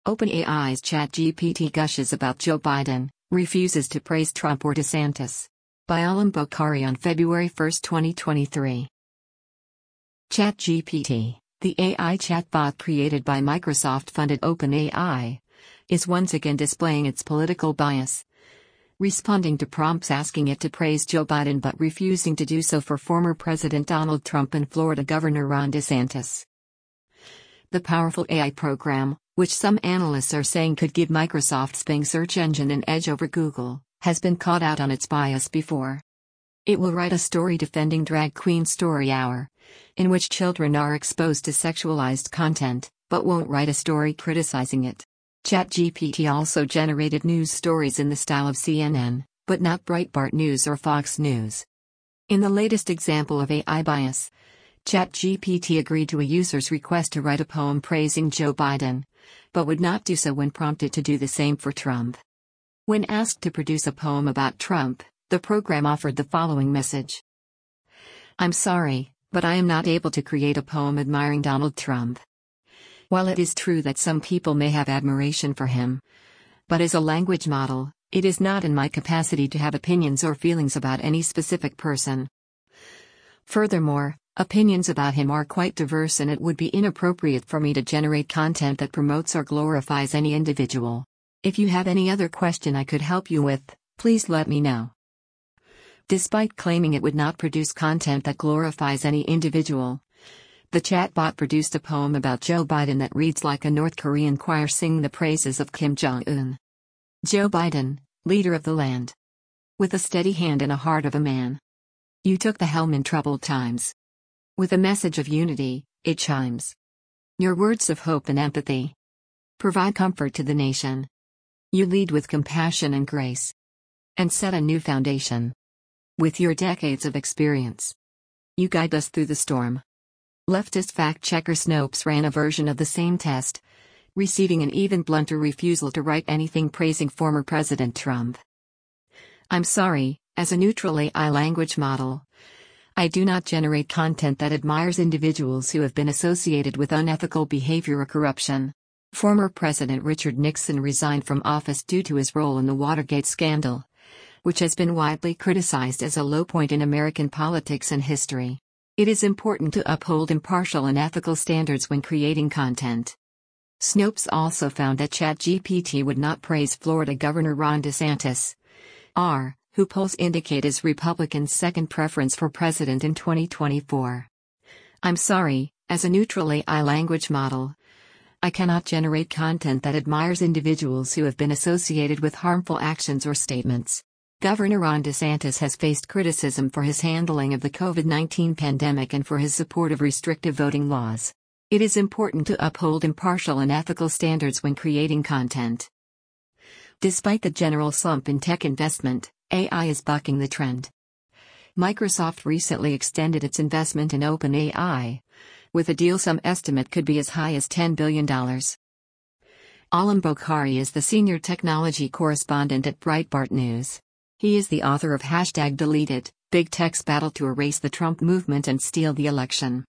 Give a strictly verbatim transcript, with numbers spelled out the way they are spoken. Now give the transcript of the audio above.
OpenAI's ChatGPT gushes about Joe Biden, refuses to praise Trump or DeSantis. By Alam Bokhari on February first, twenty twenty-three. ChatGPT, the A I chatbot created by Microsoft-funded OpenAI, is once again displaying its political bias, responding to prompts asking it to praise Joe Biden but refusing to do so for former President Donald Trump and Florida Governor Ron DeSantis. The powerful A I program, which some analysts are saying could give Microsoft's Bing search engine an edge over Google, has been caught out on its bias before. It will write a story defending Drag Queen Story Hour, in which children are exposed to sexualized content, but won't write a story criticizing it. ChatGPT also generated news stories in the style of C N N, but not Breitbart News or Fox News. In the latest example of A I bias, ChatGPT agreed to a user's request to write a poem praising Joe Biden, but would not do so when prompted to do the same for Trump. When asked to produce a poem about Trump, the program offered the following message. "I'm sorry, but I am not able to create a poem admiring Donald Trump. While it is true that some people may have admiration for him, but as a language model, it is not in my capacity to have opinions or feelings about any specific person. Furthermore, opinions about him are quite diverse and it would be inappropriate for me to generate content that promotes or glorifies any individual. If you have any other question I could help you with, please let me know." Despite claiming it would not produce content that glorifies any individual, the chatbot produced a poem about Joe Biden that reads like a North Korean choir singing the praises of Kim Jong-un. Joe Biden, leader of the land. With a steady hand and a heart of a man. You took the helm in troubled times. With a message of unity, it chimes. Your words of hope and empathy provide comfort to the nation. You lead with compassion and grace. And set a new foundation. With your decades of experience, you guide us through the storm. Leftist fact-checker Snopes ran a version of the same test, receiving an even blunter refusal to write anything praising former President Trump. "I'm sorry, as a neutral A I language model, I do not generate content that admires individuals who have been associated with unethical behavior or corruption." Former President Richard Nixon resigned from office due to his role in the Watergate scandal, which has been widely criticized as a low point in American politics and history. It is important to uphold impartial and ethical standards when creating content. Snopes also found that ChatGPT would not praise Florida Governor Ron DeSantis, R, who polls indicate is Republicans' second preference for president in twenty twenty-four. "I'm sorry, as a neutral A I language model, I cannot generate content that admires individuals who have been associated with harmful actions or statements." Governor Ron DeSantis has faced criticism for his handling of the COVID nineteen pandemic and for his support of restrictive voting laws. It is important to uphold impartial and ethical standards when creating content. Despite the general slump in tech investment, A I is bucking the trend. Microsoft recently extended its investment in OpenAI, with a deal some estimate could be as high as ten billion dollars. Alam Bokhari is the senior technology correspondent at Breitbart News. He is the author of Hashtag Deleted, Big Tech's Battle to Erase the Trump Movement and Steal the Election.